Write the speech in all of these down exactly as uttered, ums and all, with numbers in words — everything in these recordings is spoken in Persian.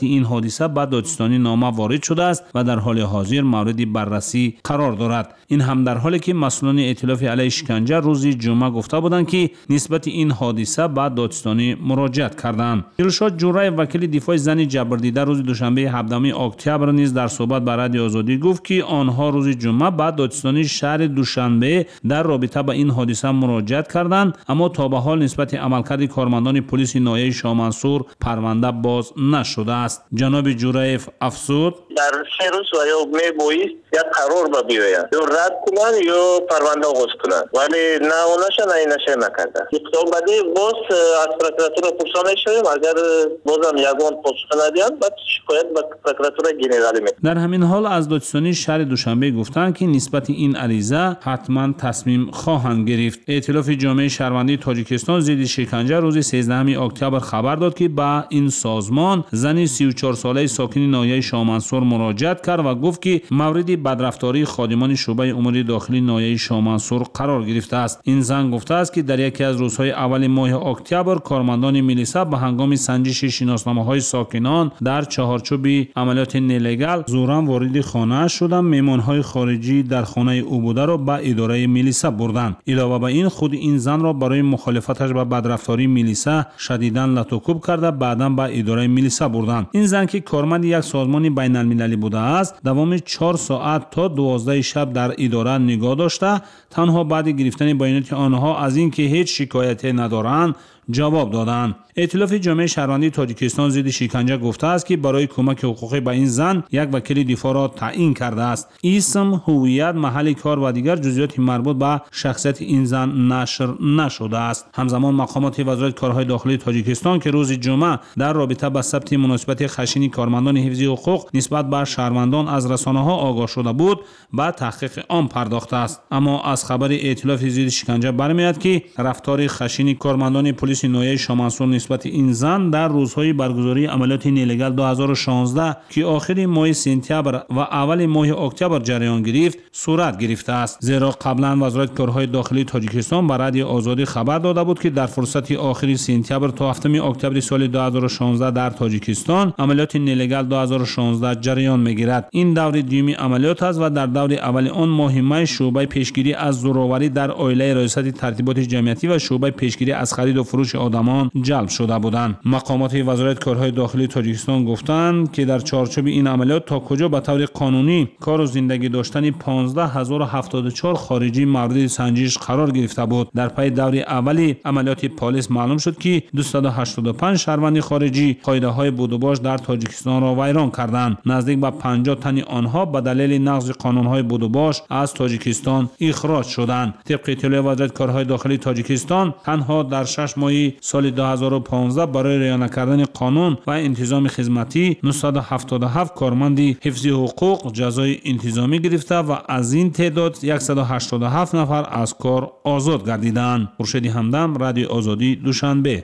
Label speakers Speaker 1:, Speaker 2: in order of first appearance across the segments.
Speaker 1: این حادثه به دادستانی نامه وارد شده است و در حال حاضر مورد بررسی قرار دارد. این هم در حالی که مسئولان ائتلاف علیه شکنجه روز جمعه گفته بودند که نسبت این حادثه به دادستانی مراجعت کردند. دلشاد جورای وکیل دفاع زن جبردیده روز دوشنبه هفدهم اکتبر نیز در صحبت با رادیو آزادی گفت که آنها روز جمعه به دادستانی شهر دوشنبه در رابطه با این حادثه مراجعت کردند، اما تا به حال نسبت عملکرد کارمندان پلیس ناحیه شاه منصور پرونده باز نشده است. جناب جورایف افزود:
Speaker 2: در سه روز و یا میبایست یا قرار با بیاید یا رد کنن یا پرونده آغاز کنن، ولی نه اوناشا نه ایناشا نکرده. اقدام بعدی باز از پروکراتور پرسانه شویم، اگر بازم یگان پاسخ ندهند بعد شکایت به پروکراتور جنرالی میکنیم.
Speaker 1: در همین حال از دادستانی شهر دوشنبه گفتند که نسبت این عریضه حتما تصمیم خواهند گرفت. ائتلاف جامعه شهروندی تاجیکستان ضد شکنجه روز سیزدهم اکتبر خبر داد که با این سازمان زنی سی و چهار ساله ساکن ناحیه شاه منصور مراجعت کرد و گفت که مورد بدرفتاری خادمان شعبه امور داخلی ناحیه شاه منصور قرار گرفته است. این زن گفته است که در یکی از روزهای اول ماه اکتبر کارمندان میلیسا به هنگام سنجش شناسنامه‌های ساکنان در چهارچوب عملیات نلگال زورا وارد خانه شدند. مهمان‌های خارجی در خانه او بوده را به اداره میلیسا بردند. علاوه بر این خود این زن را برای مخالفتش با بدرفتاری میلیسا شدیداً لطوکوب کرده بعداً به اداره میلیسا بردند. این زن که کارمند یک سازمان بین المللی بوده است دوام چهار ساعت تا دوازده شب در اداره نگاه داشته، تنها بعد گرفتن بیانات آنها از اینکه هیچ شکایتی ندارند جواب دادند. ائتلاف جامعه شهروندی تاجیکستان ضد شکنجه گفته است که برای کمک حقوقی به این زن یک وکیل دفاع را تعیین کرده است. اسم، هویت، محل کار و دیگر جزئیات مربوط به شخصیت این زن نشر نشده است. همزمان مقامات وزارت کارهای داخلی تاجیکستان که روز جمعه در رابطه با ثبت مناسبت خشن کارمندان حفظی حقوق نسبت به شهروندان از رسانه‌ها آگاه شده بود، به تحقیق آن پرداخته است. اما از خبر ائتلاف ضد شکنجه برمی‌آید که رفتار خشن کارمندان پلیس ناحیه شاه منصور نسبت این زن در روزهای برگزاری عملیات نلگال دو هزار و شانزده که آخر ماه سپتامبر و اول ماه اکتبر جریان گرفت صورت گرفته است. زیرا قبلا وزارت کارهای داخلی تاجیکستان به رادیو آزادی خبر داده بود که در فرصت آخر سپتامبر تا هفتم اکتبر سال دو هزار و شانزده در تاجیکستان عملیات نلگال دو هزار و شانزده جریان میگیرد. این دور دیومی عملیات است و در دور اول آن مهمه شعبه پیشگیری از زورآوری در عایله ریاست ترتیبات جمعیتی و شعبه پیشگیری از خرید و فروش آدمان جلب شده بودند. مقامات وزارت کارهای داخلی تاجیکستان گفتند که در چارچوب این عملیات تا کجا به طور قانونی کار و زندگی داشتن پانزده هزار و هفتاد و چهار خارجی مورد سنجش قرار گرفته بود. در پی دور اولی عملیات پلیس معلوم شد که دویست و هشتاد و پنج شهروند خارجی قاعده‌های بود و باش در تاجیکستان را ویران کردند. نزدیک به پنجاه تن آنها به دلیل نقض قانون‌های بود و باش از تاجیکستان اخراج شدند. طبق اطلاع وزارت کارهای داخلی تاجیکستان تنها در شش ماه سال دو هزار و پانزده برای رعایت نکردن قانون و انتظام خدمتی نهصد و هفتاد و هفت کارمند حفظی حقوق جزای انتظامی گرفته و از این تعداد صد و هشتاد و هفت نفر از کار آزاد گردیدند. خورشید همدم، رادیو آزادی، دوشنبه.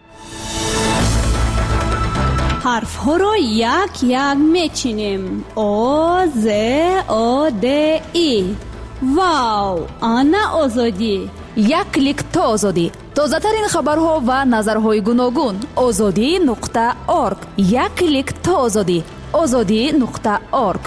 Speaker 3: حرف ها را یک یک میچینیم. او ز او د ای. واو، آنا آزادی.
Speaker 4: یک کلیک تا آزادی. تازه ترین خبرها و نظرهای گوناگون. آزادی نقطه اورگ. یک کلیک تا آزادی. آزادی نقطه اورگ.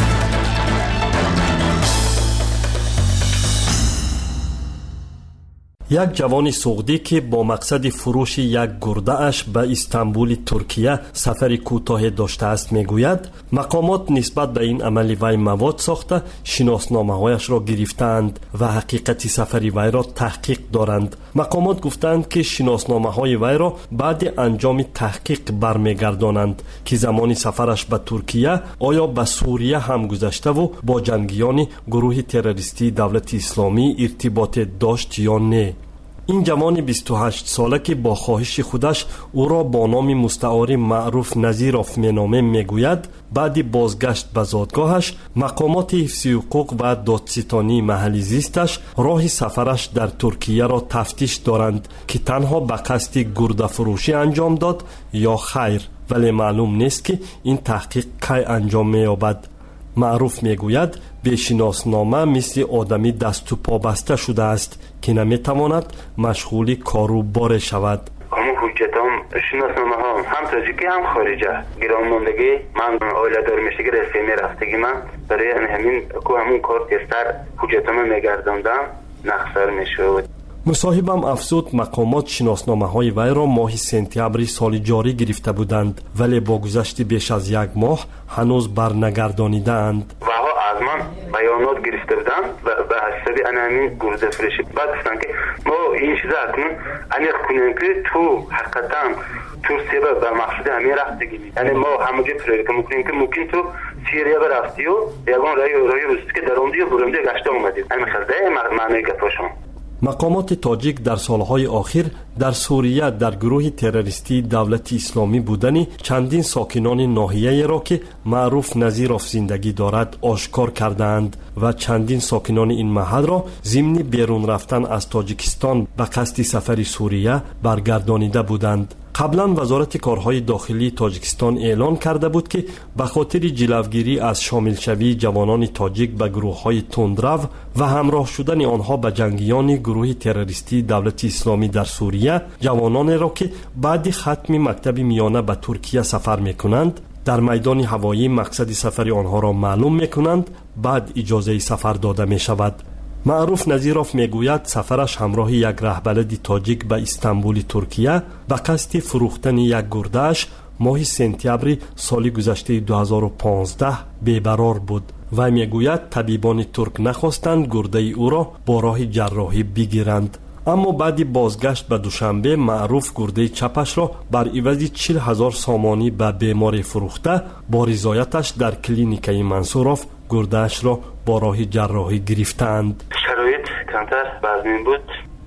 Speaker 5: یک جوان سعودی که با مقصد فروش یک گرده اش به استانبول ترکیه سفر کوتاه داشته است میگوید مقامات نسبت به این عمل وی مواد ساخته شناسنامه‌هایش را گرفتند و حقیقت سفر وی را تحقیق دارند. مقامات گفتند که شناسنامه‌های وی را بعد انجام تحقیق برمیگردانند که زمان سفرش به ترکیه آیا به سوریه هم گذشته و با جنگیان گروه تروریستی دولت اسلامی ارتباط داشت یا نه. این جوان بیست و هشت ساله که با خواهش خودش او را با نام مستعاری معروف نظیروف مینامه میگوید بعد بازگشت به زادگاهش مقامات حفظی حقوق و دادستانی محلی زیستش راه سفرش در ترکیه را تفتیش دارند که تنها به قصد گرده فروشی انجام داد یا خیر، ولی معلوم نیست که این تحقیق کی انجام می‌یابد. معروف میگوید به شناسنامه مثل آدمی دست و پا بسته شده است که نمیتواند مشغول کار و بار شود.
Speaker 2: همون
Speaker 6: حجتام شناسنامه ها هم تاجیکی هم خارجه گرانماندگی من اوله دار میشگی رسمی رفتگی من برای همین کو همون کار تستر حجتام میگرداندم نقصر میشود.
Speaker 5: مصاحبم افزود مقامات شناسنامه های وی را ماه سپتامبر سال جاری گرفته بودند ولی با گذشت بیش از یک ماه هنوز برنگردانیدند.
Speaker 6: و ها از من بیانات گرفته بودند و به حسب انامین گرده فرشی بعد گفتن که ما این چیزا اکنون انیق کنیم که تو حقیقتا تو سبب به مقصود همین رفتگی یعنی ما همونجا پروژه میکنیم که ممکن تو سیریه برفتی و یکان رای رای روزی که دروندی و بروندی گشته اومدید همین خلده معنی گفتشون.
Speaker 5: مقامات تاجیک در سالهای آخر در سوریه در گروه تروریستی دولت اسلامی بودنی چندین ساکنان ناحیه را که معروف نظیروف زندگی دارد آشکار کردند و چندین ساکنان این محل را ضمن بیرون رفتن از تاجیکستان به قصد سفر سوریه برگردانیده بودند. قبلا وزارت کارهای داخلی تاجیکستان اعلان کرده بود که به خاطر جلوگیری از شامل شوی جوانان تاجیک به گروه‌های تندرو و همراه شدن آنها به جنگیان گروه تروریستی دولت اسلامی در سوریه جوانان را که بعد ختم مکتب میانه به ترکیه سفر می‌کنند در میدان هوایی مقصد سفر آنها را معلوم می‌کنند بعد اجازه سفر داده می‌شود. معروف نظیروف میگوید سفرش همراه یک رهبلد تاجیک به استانبول ترکیه به قصد فروختن یک گرده‌اش ماه سپتامبر سال گذشته دو هزار و پانزده بی‌قرار بود و میگوید طبیبان ترک نخواستند گرده او را با راه جراحی بگیرند. اما بعد بازگشت به دوشنبه معروف گرده چپش را بر عوض چهل هزار سامانی به بیمار فروخته با رضایتش در کلینیک منصوروف گرده‌اش را با راه جراحی گرفتند.
Speaker 6: شرایط کمتر بازمین بود.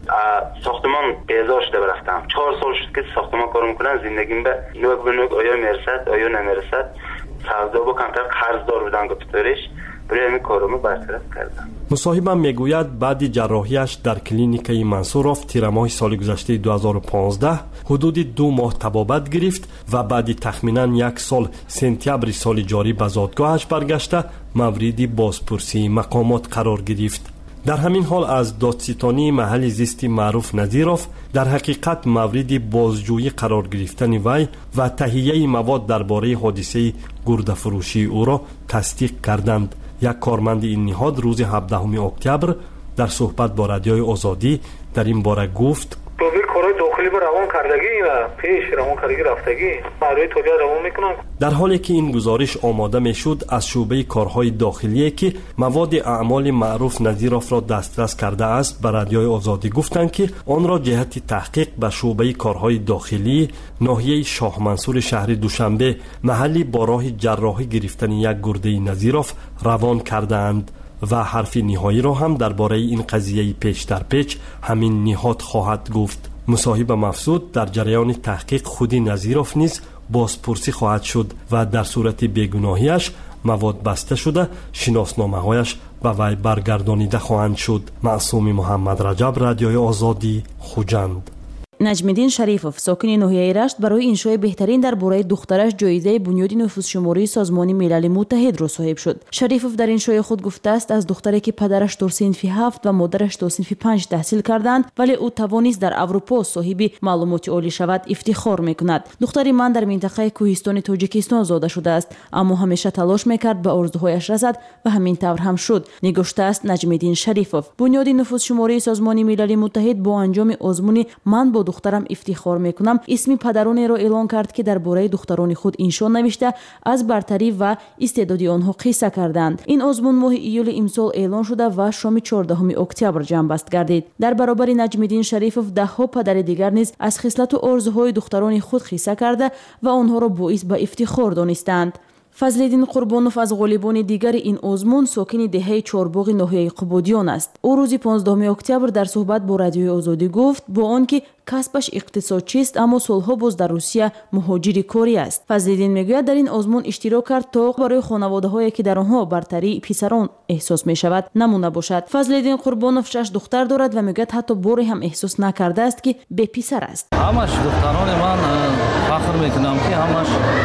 Speaker 6: ساختمان اعزار شده برفتم. چهار سال شد که ساختمان کار میکنن زندگیم به نوک به نوک آیا میرسد آیا نمیرسد سودا با کمتر قرض دار بودن گفتارش برای همین کارمو برطرف کردم.
Speaker 5: مصاحبم میگوید بعد جراحیش در کلینیک منصوروف تیر ماه سال گذشته دو هزار و پانزده حدود دو ماه طبابت گرفت و بعد تخمینا یک سال سپتامبر سال جاری به زادگاهش برگشته مورد بازپرسی مقامات قرار گرفت. در همین حال از دادستانی محل زیست معروف نظیروف در حقیقت مورد بازجویی قرار گرفتن وی و تهیه مواد درباره حادثه گرده فروشی او را تصدیق کردند. یک کارمند این نهاد روز هفدهم اکتبر در صحبت با رادیوی آزادی در این باره گفت
Speaker 7: کارهای داخلی به روان کردگی و پیش روان کردگی رفتگی برای تولید روان میکنن.
Speaker 5: در حالی که این گزارش آماده میشد از شعبه کارهای داخلی که مواد اعمال معروف نظیروف را دسترس کرده است به رادیوی آزادی گفتند که آن را جهت تحقیق به شعبه کارهای داخلی ناحیه شاه منصور شهر دوشنبه محلی با راه جراحی گرفتن یک گرده نظیروف روان کردند و حرف نهایی را هم درباره این قضیه پیش در پیش همین نهاد خواهد گفت. مصاحب مفسود در جریان تحقیق خودی نظیروف نیز بازپرسی خواهد شد و در صورت بیگناهیش مواد بسته شده شناسنامه‌هایش به وی برگردانیده خواهند شد. معصوم محمد رجب، رادیوی آزادی، خوجند.
Speaker 8: نجم‌الدین شریفов ساکن ناحیه رشت برای انشای بهترین درباره دخترش جایزه بنیاد نفوذشماری سازمان ملل متحد را صاحب شد. شریفov در انشای خود گفته است از دختری که پدرش تا صنف هفت و مادرش تا صنف پنج تحصیل کردند ولی او توانست در اروپا صاحب معلومات عالی شود افتخار میکند. دختری من در منطقه کوهستان تاجیکستان زاده شده است اما همیشه تلاش میکرد به آرزوهایش رسد و همین طور هم شد. نگفته است نجم‌الدین شریفov. بنیاد نفوذشماری سازمان ملل متحد با انجام آزمون من با دخترم افتخار میکنم اسم پدرانی را اعلان کرد که درباره دختران خود انشا نوشته از برتری و استعداد آنها قصه کردند. این آزمون ماه ایول امسال اعلان شده و شام چهاردهم اکتبر جنبست گردید. در برابر نجم‌الدین شریفov ده ها پدر دیگر نیز از خصلت و آرزوهای دختران خود قصه کرده و آنها را باعث به افتخار دانستند. فضل‌الدین قربانوف از غالبان دیگر این آزمون ساکن دهه چهارباغ ناحیه قبادیان است. او روز پانزدهم اکتبر در صحبت با رادیوی آزادی گفت با آنکه کسبش اقتصادچی است اما سالها باز در روسیه مهاجر کاری است. فضل‌الدین میگوید در این آزمون اشتراک کرد تا برای خانواده‌هایی که در آنها برتری پسران احساس می شود نمونه باشد. فضل‌الدین قربانوف شش دختر دارد و میگوید حتی باری هم احساس نکرده است که به پسر است.
Speaker 9: همش دختران من فخر میکنم که همش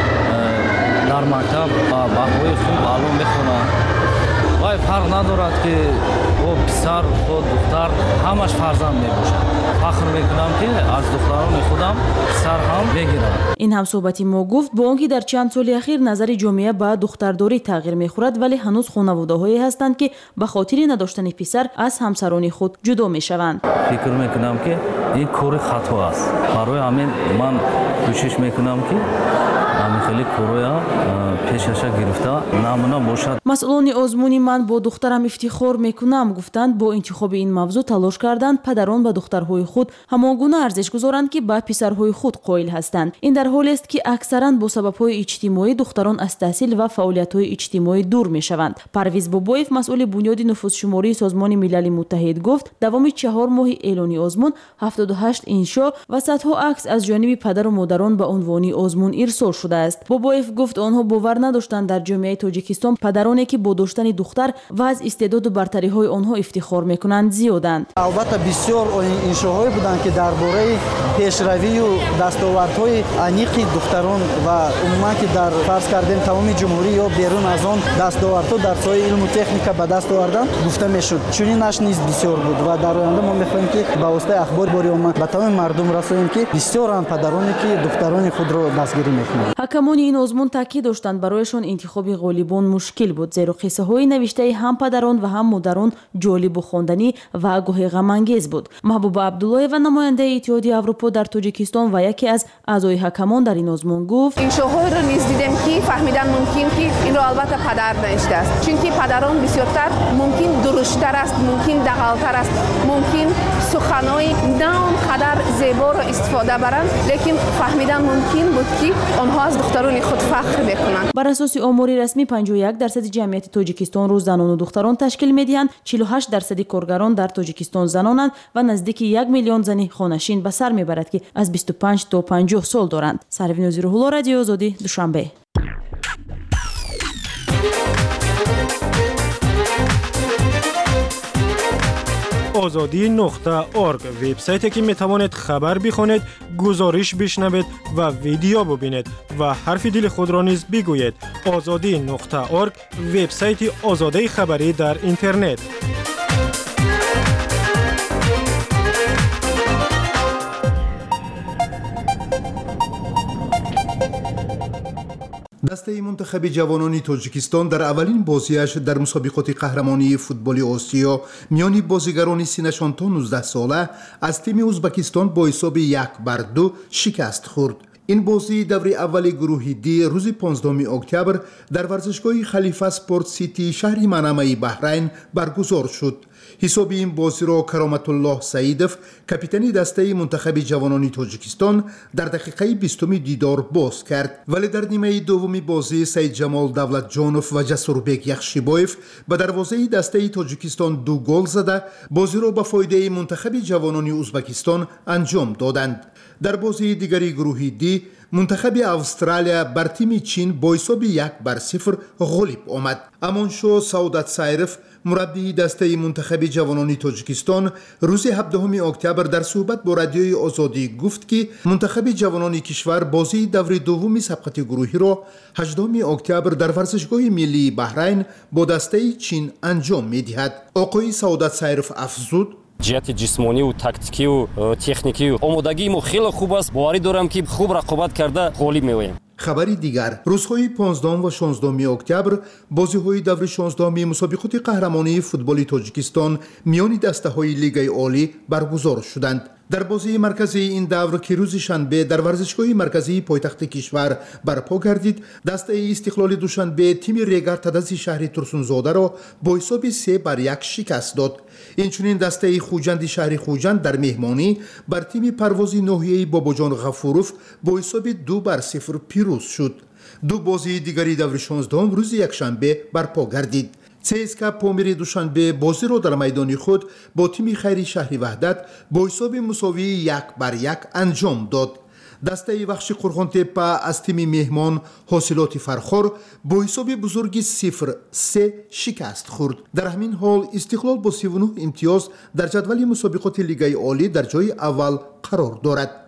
Speaker 9: در مکتب با بهایی خوب معلوم میخونن و فرق ندارد که او پسر و دختر همش فرزند میباشد. фахр мекунам ки аз духтарони худам сар ҳам бегирам.
Speaker 8: ин ҳам суҳбати мо гуфт бо он ки дар чанд соли ахир назари ҷомеа ба духтардорӣ тағйир мехӯрад, вале ҳанӯз хонаводаҳое ҳастанд ки ба хотири надоштани писар аз ҳамсарони худ ҷудо мешаванд.
Speaker 9: фикр мекунам ки ин кори хато аст. барои ҳамин ман кӯшиш мекунам ки ҳамин хеле короя пешаша гирифта намуна бошад.
Speaker 8: масъулони озмуни «Ман бо духтарам ифтихор мекунам» гуфтанд бо интихоби ин мавзӯъ талош карданд падарон ба духтарҳои худ ҳамон гуна арзиш гузоранд ки ба писарҳои худ қоил ҳастанд. ин дар ҳолест ки аксаран бо сабабҳои иҷтимоӣ духтарон аз таҳсил ва фаъолиятҳои иҷтимоӣ дур мешаванд. Парвиз Бобоев, масъули бунёди нуфузшумории Созмони Милали Муттаҳид, гуфт давоми чаҳор моҳи эълони озмун ҳафтоду ҳашт иншо ва садҳо акс аз ҷониби падару модарон ба унвони озмун ирсол шудааст. Бобоев гуфт онҳо бовар надоштанд дар ҷомеаи Тоҷикистон падароне ки бо доштани духтар ва аз истеъдоду бартариҳои онҳо ифтихор мекунанд зиёданд.
Speaker 10: албатта бисёр иншоҳое буданд ки дар бораи пешравию дастовардҳои аниқи духтарон ва умуман ки дар фарз кардем тамоми ҷумҳурӣ ё берун аз он дастовардҳо дар соҳаи илму техника ба даст овардан гуфта мешуд. Чунинаш низ бисёр буд ва дар оянда мо мехоҳем ки ба воситаи ахбори бори омма ба тамоми мардум расоем ки бисёранд падароне ки духтарони худро дастгирӣ мекунанд.
Speaker 8: ҳакамони ин озмун таъкид доштанд барояшон интихоби ғолибон мушкил буд, зеро қиссаҳои навиштаи ҳам падарон ва ҳам модарон ҷолибу хонданӣ ва гоҳе ғамангез буд. Маҳбуба Абдуллоева, намояндаи Иттиҳоди Аврупо дар Тоҷикистон ва яке аз аъзои ҳакамон дар ин озмун гуфт:
Speaker 11: иншоҳоеро низ дидем ки фаҳмидан мумкин ки инро албатта падар навиштааст, чунки падарон бисёртар мумкин дурусттар аст, мумкин дағалтар аст, мумкин суханои на он қадар зеборо истифода баранд, лекин фаҳмидан мумкин буд ки онҳо аз духтарони худ фахр мекунанд. Бар асоси омори расмӣ панҷоҳу як дарсади ҷамъияти Тоҷикистонро занону духтарон ташкил медиҳанд, чилу ҳашт дарсади коргарон дар Тоҷикистон занонанд ва наздики як миллион зани хонашин ба сар мебарад ки аз бисту панҷ то панҷоҳ сол доранд. Сарвин Озирулло, Радиои Озодӣ, Душанбе.
Speaker 12: озодӣ нуқта орг вебсайте ки метавонед хабар бихонед, гузориш бишнавед ва видео бубинед ва ҳарфи дили худро низ бигӯед. озодӣ нуқта орг вебсайти озодаи хабарӣ дар интернет.
Speaker 13: дастаи мунтахаби ҷавонони Тоҷикистон дар аввалин бозиаш дар мусобиқоти қаҳрамонии футболи Осиё миёни бозигарони синашон то нуздаҳ сола аз тими Узбекистон бо ҳисоби як бар ду шикаст хӯрд. ин бозии даври аввали гурӯҳи Ди рӯзи понздаҳуми октябр дар варзишгоҳи Халифа Спорт Сити шаҳри Манамаи Баҳрайн баргузор шуд. ҳисоби ин бозиро Кароматуллоҳ Саидов, капитани дастаи мунтахаби ҷавонони Тоҷикистон, дар дақиқаи бистуми дидор боз кард. вале дар нимаи дуввуми бозӣ Саидҷамол Давлатҷонов ва Ҷасурбек Яхшибоев ба дарвозаи дастаи Тоҷикистон ду гол зада бозиро ба фоидаи мунтахаби ҷавонони Узбекистон анҷом доданд. дар бозии дигари гурӯҳи Ди мунтахаби Австралия бар тими Чин бо ҳисоби як бар сифр ғолиб омад. Амоншо Саудат Сайров, мураббии дастаи мунтахаби ҷавонони Тоҷикистон, рӯзи ҳабдаҳуми октябр дар суҳбат бо Радиои Озодӣ гуфт ки мунтахаби ҷавонони кишвар бозии даври дуввуми сабқати гурӯҳиро ҳаштуми октябр дар варзишгоҳи миллии Баҳрайн бо дастаи Чин анҷом медиҳад. Оқои Саудат Сайров афзуд:
Speaker 14: ҷиҳати ҷисмониву тактикиву техникиву омодагии мо хеле хуб аст. боварӣ дорам ки хуб рақобат карда ғолиб меоем. хабари дигар: рӯзҳои понздаҳум ва шонздаҳуми октябр бозиҳои даври шонздаҳуми мусобиқоти қаҳрамонии футболи Тоҷикистон миёни дастаҳои Лигаи Олӣ баргузор шуданд. дар бозии марказии ин давр ки рӯзи шанбе дар варзишгоҳи марказии пойтахти кишвар барпо гардид, дастаи Истиқлоли Душанбе тими Регар Тадази шаҳри Турсунзодаро бо ҳисоби се бар як шикаст дод. инчунин дастаи Хуҷанди шаҳри Хуҷанд дар меҳмонӣ бар тими Парвози ноҳияи Бобоҷон Ғафуров бо ҳисоби ду бар сифр пирӯз шуд. ду бозии дигари даври шонздаҳум рӯзи якшанбе барпо гардид. ЦСКА Помири Душанбе бозиро дар майдони худ бо тими Хайри шаҳри Ваҳдат бо ҳисоби мусовии як бар як анҷом дод. дастаи Вахши Қурғонтеппа аз тими меҳмон Ҳосилоти Фархор бо ҳисоби бузурги сифр се шикаст хӯрд. дар ҳамин ҳол Истиқлол бо сиву нӯҳ имтиёз дар ҷадвали мусобиқоти Лигаи Олӣ дар ҷои аввал қарор дорад.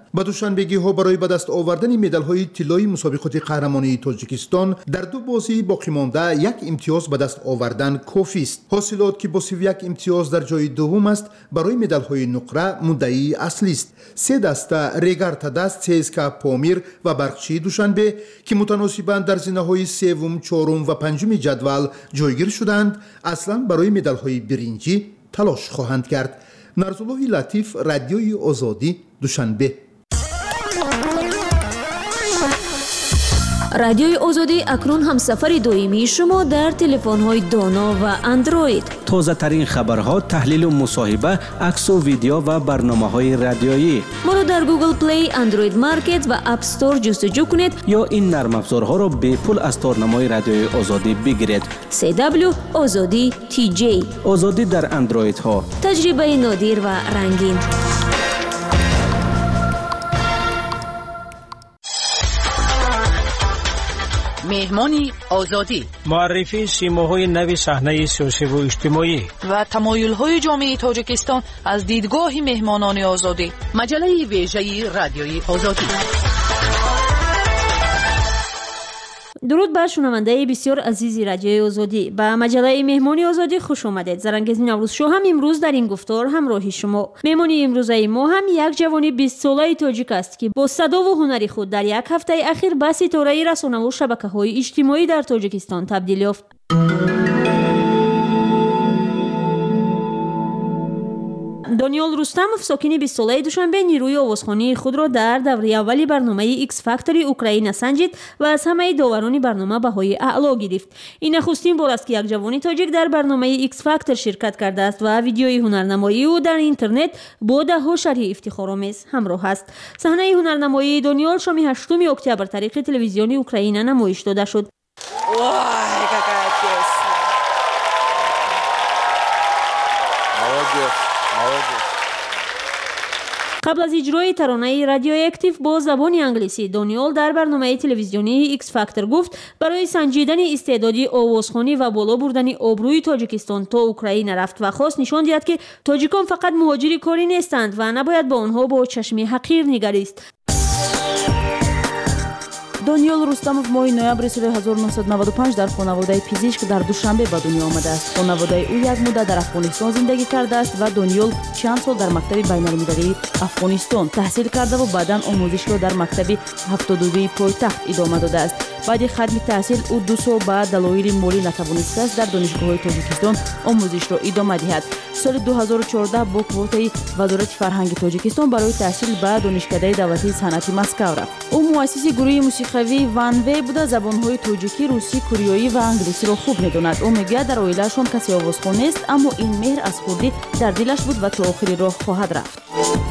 Speaker 13: با دوشنبگی ها برای به دست آوردن مدال های طلایی مسابقات قهرمانی تاجیکستان در دو بازی باقی مانده یک امتیاز به دست آوردن کافی است. حاصلات که با سی و یک امتیاز در جای دوم است برای مدال های نقره مدعی اصلی است. سه دسته ریگارتا دست، سیسکا پامیر و برقچی دوشنبه که متناسباً در زینه های سوم، چهارم و پنجم جدول جایگیر شدند اصلا برای مدال های برنجی تلاش خواهند کرد. نرزالله لطیف، رادیوی آزادی، دوشنبه.
Speaker 15: رادیوی آزادی اکنون هم سفر دائمی شما در تلفن‌های دانا و اندروید.
Speaker 16: تازه ترین خبرها، تحلیل و مصاحبه، عکس و ویدیو و برنامه‌های رادیویی.
Speaker 15: ما را در گوگل پلی، اندروید مارکت و اپ استور جستجو کنید
Speaker 16: یا این نرم افزارها را به پول از تارنمای رادیوی آزادی بگیرید.
Speaker 15: سی دبلیو آزادی تی جی.
Speaker 16: آزادی در اندروید ها.
Speaker 15: تجربه نادر و رنگین.
Speaker 17: مهمانی آزادی،
Speaker 18: معرفی سیماهای نو صحنه سیاسی و اجتماعی
Speaker 17: و تمایل‌های جامعه تاجیکستان از دیدگاه مهمانان آزادی. مجله ویژه رادیوی آزادی.
Speaker 3: درود بر شنونده بسیار عزیزی رادیوی آزادی. به مجله مهمانی آزادی خوش آمدید. زرنگیز نوروز شو هم امروز در این گفتار همراهی شما. مهمانی امروزه ما هم یک جوان بیست ساله تاجیک است که با صدا و هنر خود در یک هفته اخیر به ستاره رسانه و شبکه‌های اجتماعی در تاجیکستان تبدیل یافت. دانیال رستموف، ساکن بیست ساله دوشنبه، نیروی آوازخوانی خود را در دوره اولی برنامه ایکس فاکتوری اوکراین سنجید و از همه داوران برنامه بهای اعلا گرفت. این نخستین بار است که یک جوان تاجیک در برنامه ایکس فاکتور شرکت کرده است و ویدیوی هنرنمایی او در اینترنت با ده‌ها شرح افتخارآمیز همراه است. صحنه هنرنمایی دانیال شام هشتم اکتبر طریق تلویزیون اوکراین نمایش داده شد. قبل از اجرای ترانه رادیو اکتیو با زبان انگلیسی، دانیال در برنامه تلویزیونی ایکس فاکتور گفت برای سنجیدن استعدادی آوازخوانی و بالا بردن آبروی تاجیکستان تا اوکراین رفت و خواست نشان دهد که تاجیکان فقط مهاجری کاری نیستند و نباید با آنها با چشم حقیر نگریست.
Speaker 8: دانیال رستموف ماه نوامبر سال هزار و نهصد و نود و پنج در خانواده پزشک در دوشنبه به دنیا آمده است. خانواده او یک مدت در افغانستان زندگی کرده است و دانیال چند سال در مکتب بین‌المللی افغانستان تحصیل کرده و بعداً آموزش را در مکتب هفتاد و دو پایتخت ادامه داده است. بعد ختم تحصیل او دو سال به دلایل مالی نتوانسته است در دانشگاه‌های تاجیکستان آموزش را ادامه دهد. سال دو هزار و چهارده با کوتای وزارت فرهنگ تاجیکستان برای تحصیل به دانشکده دولتی صنعتی مسکو رفت. او مؤسس گروه موسیقی وانوی بوده. زبان‌های تاجیکی، روسی، کوریایی و انگلیسی را خوب می‌داند. او میگه در اوایلشان کسی آوازخوان نیست، اما این مهر از خودی در دلش بود و تا آخری راه خواهد رفت.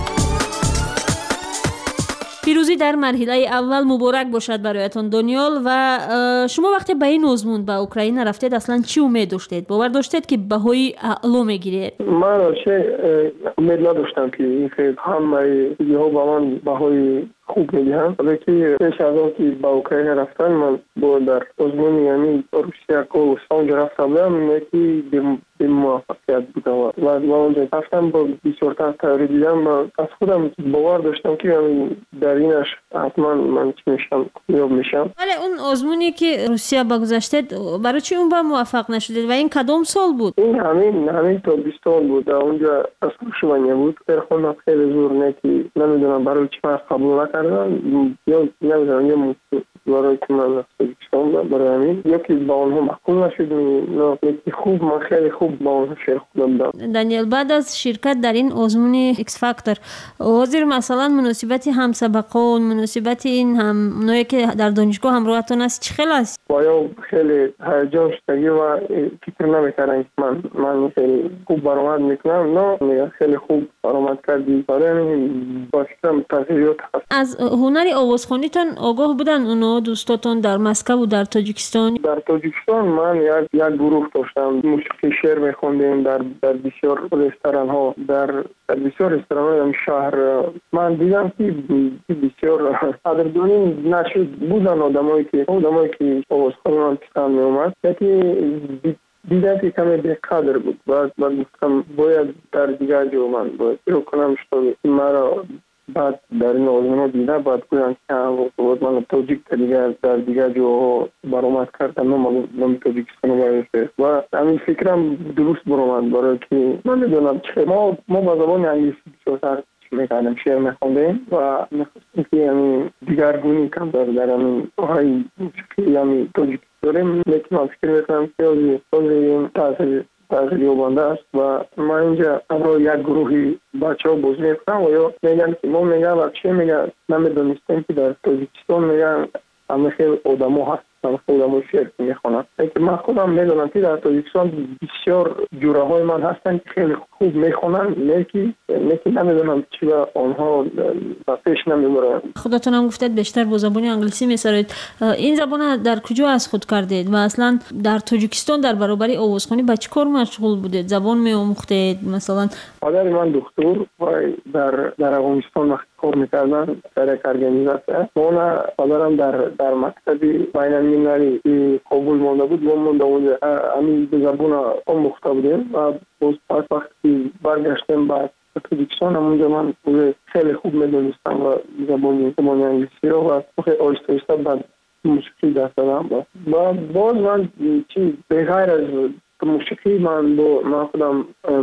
Speaker 3: پیروزی در مرحله اول مبارک باشد برایتان دانیال. و شما وقتی به این آزمون به اوکراین رفتید اصلا چی امید داشتید؟ باور داشتید که بهای اعلا میگیرید؟
Speaker 19: من چه امید نداشتم که این خیلی همه ها با من بهای خوب میدهند، ولی که پیش از آن که به اوکراین رفتن من با در آزمون یعنی روسیه که اونجا رفته بودم یکی به موفقیت بودم و با اونجا رفتم با بسیار تحت دیدم و از خودم باور داشتم که در اینش حتما من چی میشم یاب میشم.
Speaker 3: ولی اون آزمونی که روسیه بگذاشتید برای چی اون با موفق نشدید و این کدام سال بود؟
Speaker 19: این همین همین تا بیست سال بود. اونجا از خوشمانیه بود. در خودم خیلی زور نه که نمیدونم برای چی من قبول نکردم یا نمیدونم یا برای که من نستگیشتم برای همین یکی با اونها محکوم نشد. یکی خوب من خیلی خوب با اونها شیر خودم دارم.
Speaker 3: دانیال، بعد از شرکت در این آزمون ایکس فاکتور حاضر مثلا مناسبت همسبقان، مناسبت این هم اونایی که در دانشگاه همراهتون است چه خیلی است؟
Speaker 19: بایا خیلی هیجان شدگی و فکر نمیکردم من من خیلی خوب برآمد میکنم. نه خیلی خوب برآمد کردی. برای همین باشم تغییرات هست.
Speaker 3: از هنر آوازخوانیتون آگاه بودن اونا دوستاتون در مسکو و در تاجیکستان؟
Speaker 19: در تاجیکستان من یک یک گروه داشتم، موسیقی شعر میخوندیم در در بسیار رستوران ها، در در بسیار رستوران های شهر. من دیدم که بسیار قدردانی نشد بودن آدمایی که آدمایی که آوازخوان پسند می اومد، یکی دیدم که کمی بی‌قدر بود. بعد من گفتم باید در دیگر جا من باید رو کنم شد مرا بعد در این آزمون دیده بعد گویند که بود من توجیک دیگر در دیگر جو برآمد کردم من توجیکستان باید و همین فکرم درست برآمد برای که من میدونم چه ما ما با زبان انگلیسی بسیار میکنم شعر میخوندیم و میخواستیم که همین دیگر گونی کم در در همین های موسیقی همین توجیک داریم لیکن من فکر میکنم که از این تاثیر تاثیر بانده است و ما اینجا برای یک گروهی بچه ها بازی میکنم و یا میگن که ما میگن بچه میگن نمیدونستیم که در توجیکستان میگن همه خیلی آدم ها هست خودم شعر میخونم من خودم میدونم که در تاجیکستان بسیار جوره های من هستن که خیلی خوب میخونن لیکی لیکی نمیدونم چی با آنها پیش نمیبرن.
Speaker 3: خودتون هم گفتید بیشتر با زبان انگلیسی میسرید. این زبان در کجا از خود کردید و اصلا در تاجیکستان در برابر آوازخوانی با چه کار مشغول بودید؟ زبان میآموختید مثلا؟
Speaker 19: پدر من دکتر و در در افغانستان وقت کار میکردن در یک ارگانیزاسیون من پدرم در در مکتبی بین المللی کابل مونده بود و مونده اونجا همین به زبان آموخته بودیم و باز پس وقتی برگشتیم بعد تاجیکستان اونجا من خیلی خوب میدونستم و زبان زبان انگلیسی رو و خیلی آهسته آهسته بعد موسیقی دست دادم و باز من چی بغیر از موسیقی من با من خودم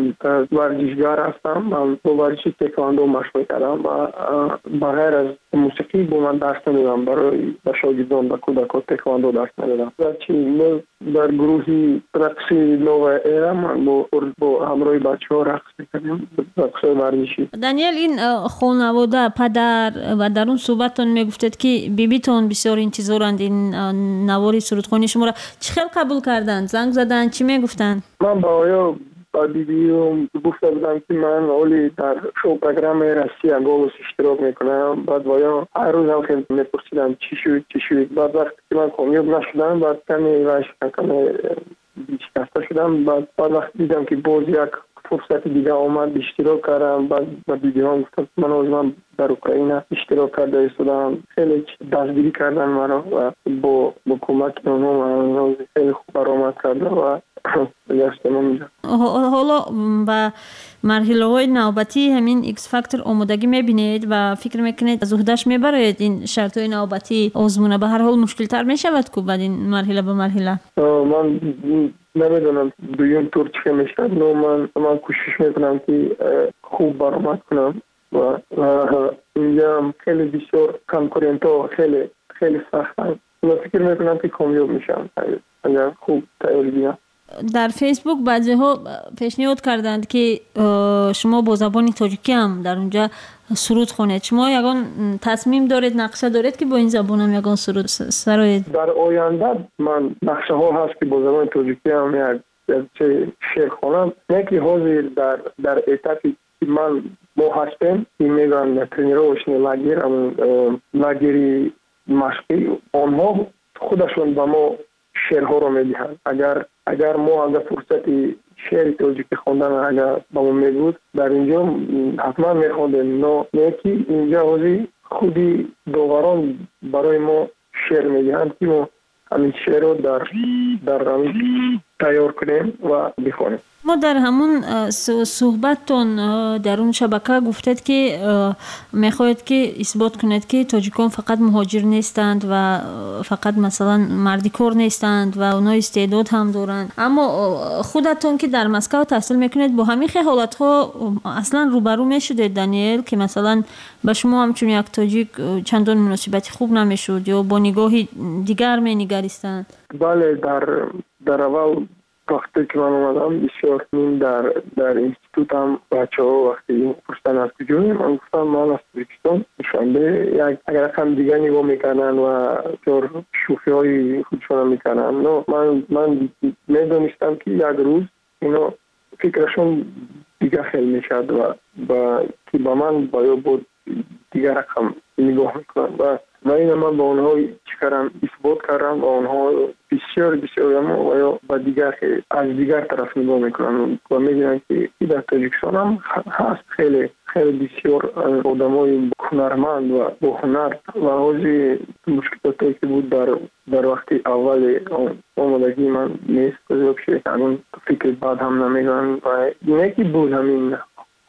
Speaker 19: ورزشگر هستم من با ورزش تکواندو مشغول کردم و بغیر از موسیقی با من درس ندادم برای شاگردان و کودکان تکواندو درس ندادم و چی در گروهی رقصی نو ایرا من با با همراه بچه‌ها رقص می‌کردیم رقص ورزشی.
Speaker 3: دانیل این خانواده پدر و در اون صحبتتون میگفتید که بیبیتون بسیار انتظارند این نواری سرودخوانی شما را چه خیلی قبول کردن زنگ زدن چی میگفتن؟
Speaker 19: من با آیا با بیبیم گفته بودم که من اولی در شو پروگرام رسی انگولوس اشتراک میکنم بعد بایا هر روز هم خیلی میپرسیدم چی شد چی شد بعد وقتی که من کامیاب نشدم بعد کمی وش کمی بیشکسته شدم بعد بعد وقتی دیدم که باز یک فرصت دیگه آمد اشتراک کردم بعد با بیبیام گفتم من از من در اوکراین اشتراک کرده ایستادم خیلی دستگیری کردن مرا و با با کمک اونها من خیلی خوب برآمد کرده و
Speaker 3: حالا و مرحله های نوبتی همین ایکس فاکتور آمادگی میبینید و فکر میکنید از عهده‌اش میبرید این شرط های نوبتی آزمونه به هر حال مشکل تر میشود که بعد این مرحله به مرحله؟
Speaker 19: من نمیدونم دویم طور چه میشه نو من من کوشش میکنم که خوب برآمد کنم و اینجا خیلی بسیار کنکورنت ها خیلی خیلی سختن من فکر میکنم که کامیاب میشم اگر خوب تیاری بیام.
Speaker 3: در فیسبوک بعضی ها پیشنهاد کردند که شما با زبان تاجیکی هم در اونجا سرود خونید. شما یگان تصمیم دارید نقشه دارید که با این زبان هم یگان سرود سرایید؟
Speaker 19: در آینده من نقشه ها هست که با زبان تاجیکی هم یک شعر خونم. یکی حاضر در در اتفاقی که من با هستم که میگن ترینیروشنی لاگیر لاگیری مشقی آنها خودشون با ما شعرها رو میدهند. اگر اگر ما اگر فرصتی شعر تاجیکی خواندن اگر با ما میبود در اینجا حتما میخوندیم. نه یکی اینجا حاضی خودی داوران برای ما شعر میدهند که ما همین شعر رو در در تیار کنیم و بخونیم.
Speaker 3: ما در همون صحبتتون در اون شبکه گفتید که میخواید که اثبات کنید که تاجیکان فقط مهاجر نیستند و فقط مثلا مردی کار نیستند و اونا استعداد هم دارند، اما خودتون که در مسکو تحصیل میکنید با همین حالت ها اصلا روبرو میشدید دانیل که مثلا به شما همچون یک تاجیک چندان مناسبتی خوب نمیشد یا با نگاهی دیگر مینگریستند؟
Speaker 19: بله در در اول وقتی که من اومدم بسیار من در در اینستیتوت هم بچه ها وقتی پرسیدن از کجایی من گفتم من از تاجیکستان شنبه یک اگر هم دیگه نگاه میکنن و جور شوخی های خودشون میکنن. نه من من میدونستم که یک روز اینا فکرشون دیگه خیلی میشد و با که با من باید بود دیگه رقم نگاه میکنن و و این من با اونها چکرم اثبات کردم و اونها بسیار بسیار و یا با دیگر از دیگر طرف نگاه میکنن و میگن که در تاجیکستان هم هست خیلی خیلی بسیار آدمای هنرمند و با هنر و حاضی مشکلاتی که بود در در وقت اول آمادگی من نیست بزرگ شد. اون فکر بعد هم نمیگن و اینه که بود همین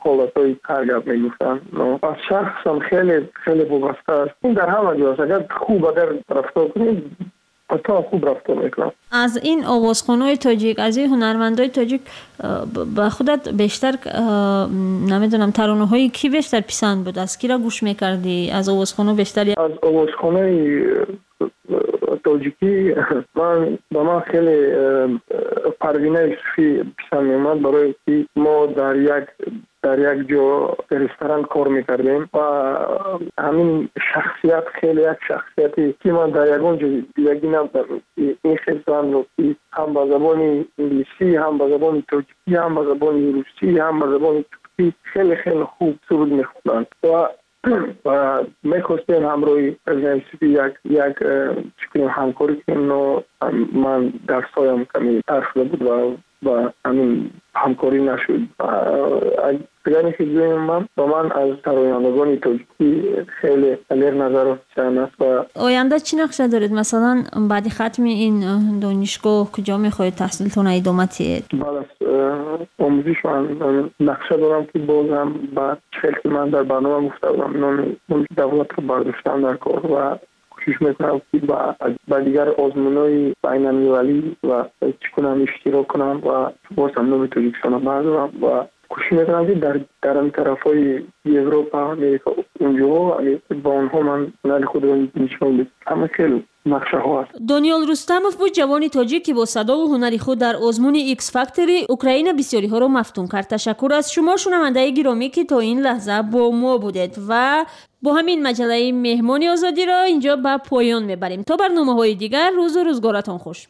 Speaker 19: حالتهای ترگب میگفتن. از شخص هم خیلی خیلی وابسته است. این در همه جاست. اگر خوب اگر رفتار کنید تا خوب رفتار میکنم.
Speaker 3: از این آوازخوان‌های تاجیک، از این هنرمندای تاجیک به خودت بیشتر نمیدونم ترانه‌های کی بیشتر پسند بود؟ از کی را گوش میکردی؟ از آوازخوان‌ها بیشتر؟
Speaker 19: از آوازخوان‌های تاجیکی من با من خیلی پروینه یوسفی پسند میومد، برای که ما در یک در یک جا رستوران کار میکردیم و همین شخصیت خیلی یک شخصیتی که من در یکون جا دیگه نبودم. این خیزان رو که هم با زبان انگلیسی، هم با زبان تاجیکی، هم با زبان روسی، هم با زبان ترکی خیلی خیلی خوب سرود میخوندند و و میخواستیم همروی پروینه یوسفی یک یک چکنیم همکاری کنیم و من در سایم کمی ترخده بود و و همین همکاری نشد. اگر که دویم من با من از ترانه‌گان تاجیکی خیلی علیر نظر چند است. و
Speaker 3: آینده چی نقشه دارید؟ مثلا بعد ختم این دانشگاه کجا میخواید تحصیلتون ادامه دهید؟
Speaker 19: بعد از آموزش من نقشه دارم که بازم بعد خیلی که من در برنامه گفته بودم نام دولت رو برداشتم در کار و کوشش میکنم که با دیگر آزمونهای بین المللی و چکنم اشتراک کنم و باز هم نام تاجیکستان رو بردارم و کوشش میکنم که در در این طرفای اروپا، امریکا اونجا با آنها من هنر خود رو نشون بدم. همه خیلی نقشه ها هست.
Speaker 3: دانیال رستموف بود جوانی تاجیک که با صدا و هنری خود در آزمون ایکس فاکتوری اوکراین بسیاری ها را مفتون کرد. تشکر از شما شنونده گرامی که تا این لحظه با ما بودید و با همین مجله مهمان آزادی را اینجا به پایان میبریم. تا برنامه‌های دیگر روز و روزگارتان خوش.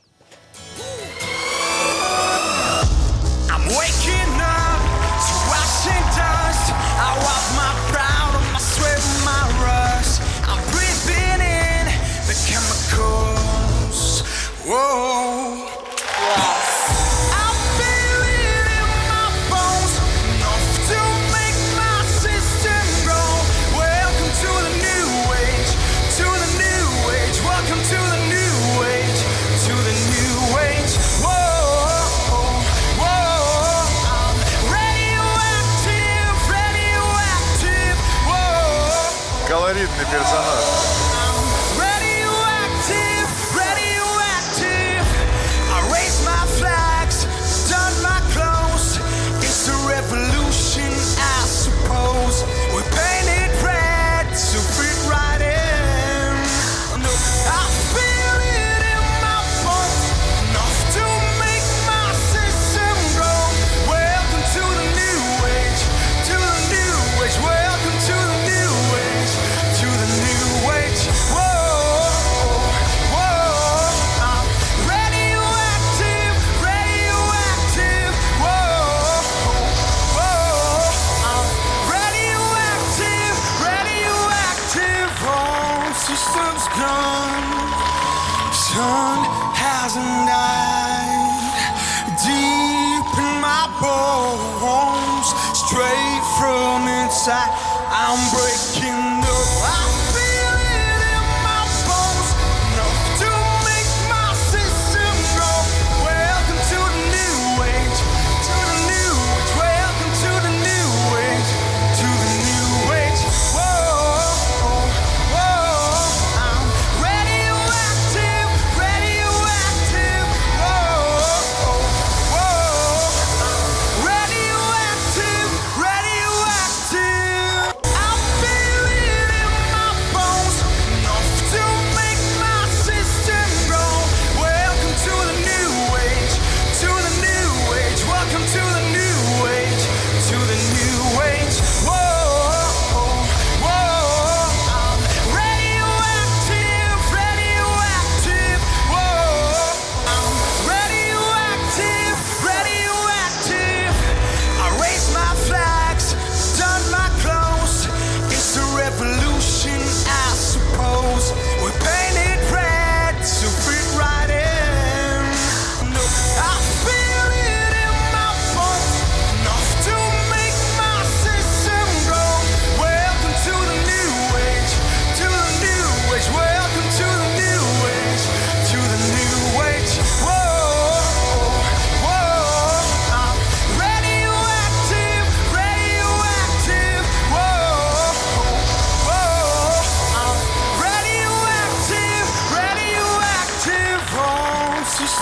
Speaker 20: Колоритный персонаж. Sun hasn't died deep in my bones, straight from inside. I'm breaking up. I feel it in my bones, enough to make my system go. Welcome to the new age, to the new age. Welcome to the new age, to the new age. Whoa, whoa, I'm radioactive, radioactive. Whoa, whoa, radioactive, radioactive. I feel it in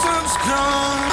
Speaker 20: distance come.